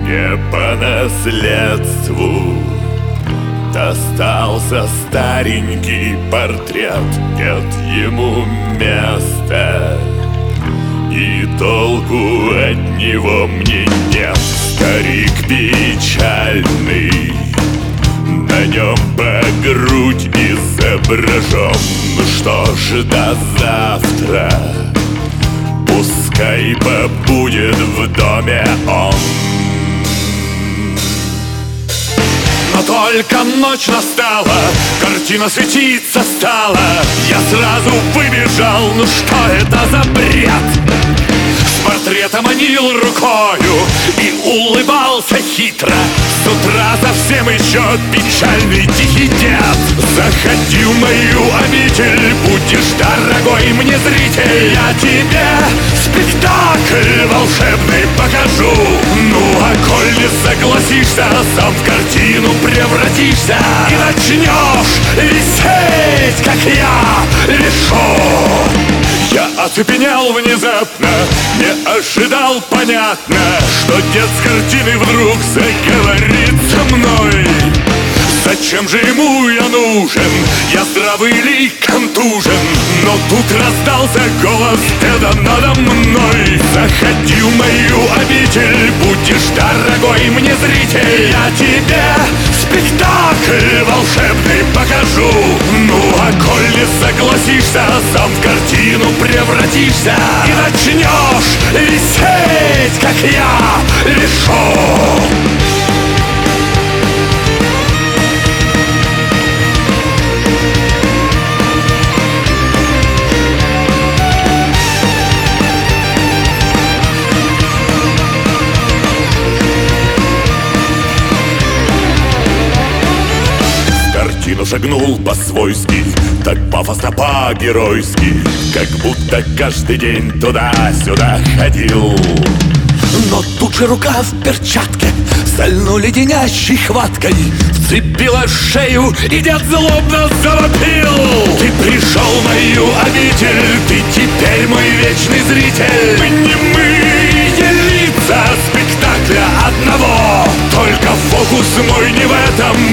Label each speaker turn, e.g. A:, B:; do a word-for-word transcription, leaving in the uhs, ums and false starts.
A: Мне по наследству достался старенький портрет. Нет ему места, и толку от него мне нет. Старик печальный, на нем по грудь изображен. Ну что ж, до завтра, пускай побудет в доме он. Но только ночь настала, картина светиться стала. Я сразу выбежал, ну что это за бред? С портрета манил рукою и улыбался хитро. С утра совсем еще печальный тихий дед. Заходи в мою обитель, будешь дорогой мне зритель. Я тебе спектакль волшебный покажу. Ну а коль не согласишься, сам в картину превратишься и начнешь висеть, как я решу. Я оцепенел внезапно, не ожидал, понятно, что дед с картины вдруг заговорит со мной. Зачем же ему я нужен? Я здравый или контужен? Но тут раздался голос деда надо мной. Заходи в мою обитель, будешь дорогой мне зритель. Я тебе спектакль волшебный покажу. Ну а коль не согласишься, сам в картину превратишься и начнешь висеть, как я решу. Картину шагнул по-свойски, так пафосно по-геройски, как будто каждый день туда-сюда ходил. Но тут же рука в перчатке стальной леденящей хваткой вцепила шею, и дед злобно завопил. Ты пришел в мою обитель, ты теперь мой вечный зритель. Мы немые лица спектакля одного, только фокус мой не в этом,